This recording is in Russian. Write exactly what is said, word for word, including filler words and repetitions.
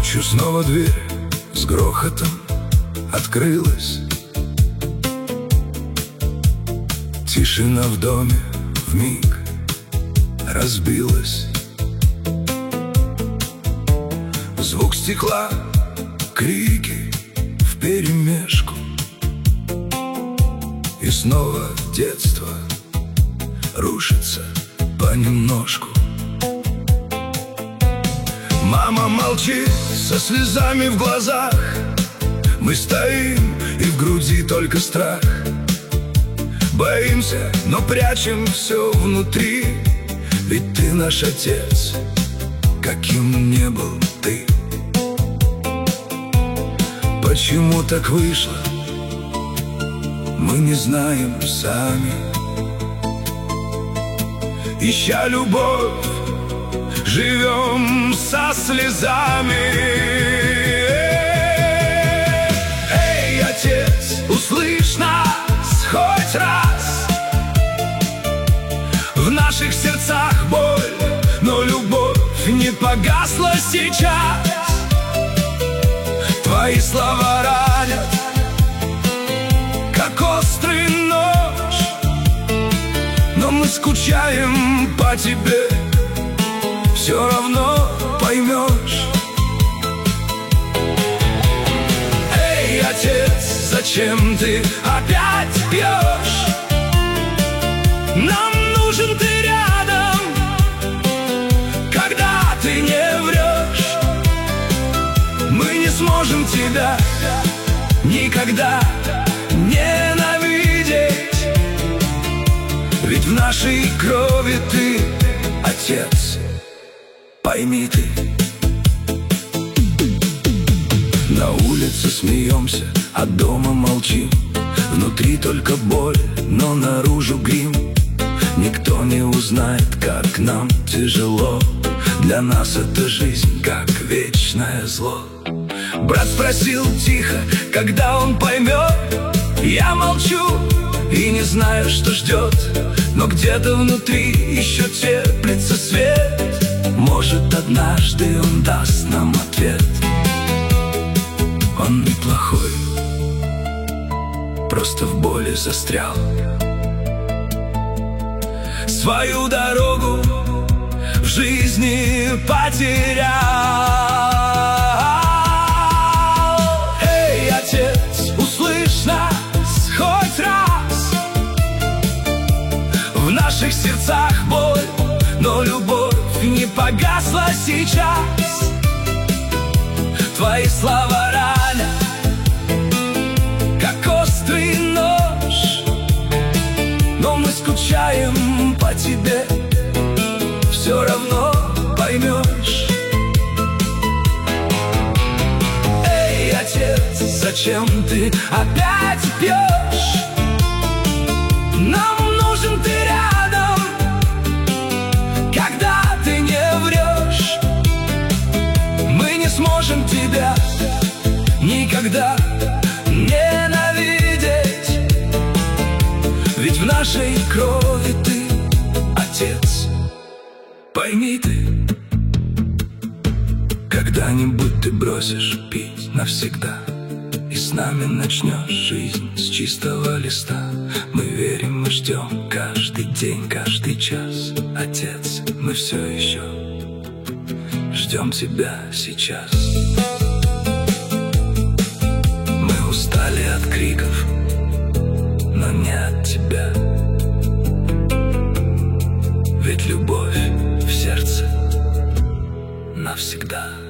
Ночью снова дверь с грохотом открылась. Тишина в доме вмиг разбилась. Звук стекла, крики вперемешку. И снова детство рушится понемножку. Мама молчит со слезами в глазах. Мы стоим, и в груди только страх. Боимся, но прячем все внутри. Ведь ты наш отец, каким не был ты. Почему так вышло, мы не знаем сами. Ища любовь, живем со слезами. Эй, отец, услышь нас хоть раз. В наших сердцах боль, но любовь не погасла сейчас. Твои слова ранят, как острый нож, но мы скучаем по тебе. Все равно поймешь. Эй, отец, зачем ты опять пьешь? Нам нужен ты рядом, когда ты не врешь. Мы не сможем тебя никогда ненавидеть, ведь в нашей крови ты, отец, пойми ты. На улице смеемся, а дома молчим. Внутри только боль, но наружу грим. Никто не узнает, как нам тяжело. Для нас эта жизнь как вечное зло. Брат спросил тихо, когда он поймет. Я молчу и не знаю, что ждет, но где-то внутри еще теплится свет. Может, однажды он даст нам ответ. Он неплохой, просто в боли застрял. Свою дорогу в жизни потерял. Эй, отец, услышь нас хоть раз. В наших сердцах боль, но любовь не погасла сейчас. Твои слова ранят, как острый нож, но мы скучаем по тебе. Все равно поймешь. Эй, отец, зачем ты опять пьешь? Нам нужен ты рядом, когда ты не врешь. Мы не сможем тебя никогда ненавидеть, ведь в нашей крови ты, отец, пойми ты. Когда-нибудь ты бросишь пить навсегда, и с нами начнешь жизнь с чистого листа. Мы верим, мы ждем каждый день, каждый час. Отец, мы все еще ждем тебя сейчас. Мы устали от криков, но не от тебя, ведь любовь в сердце навсегда.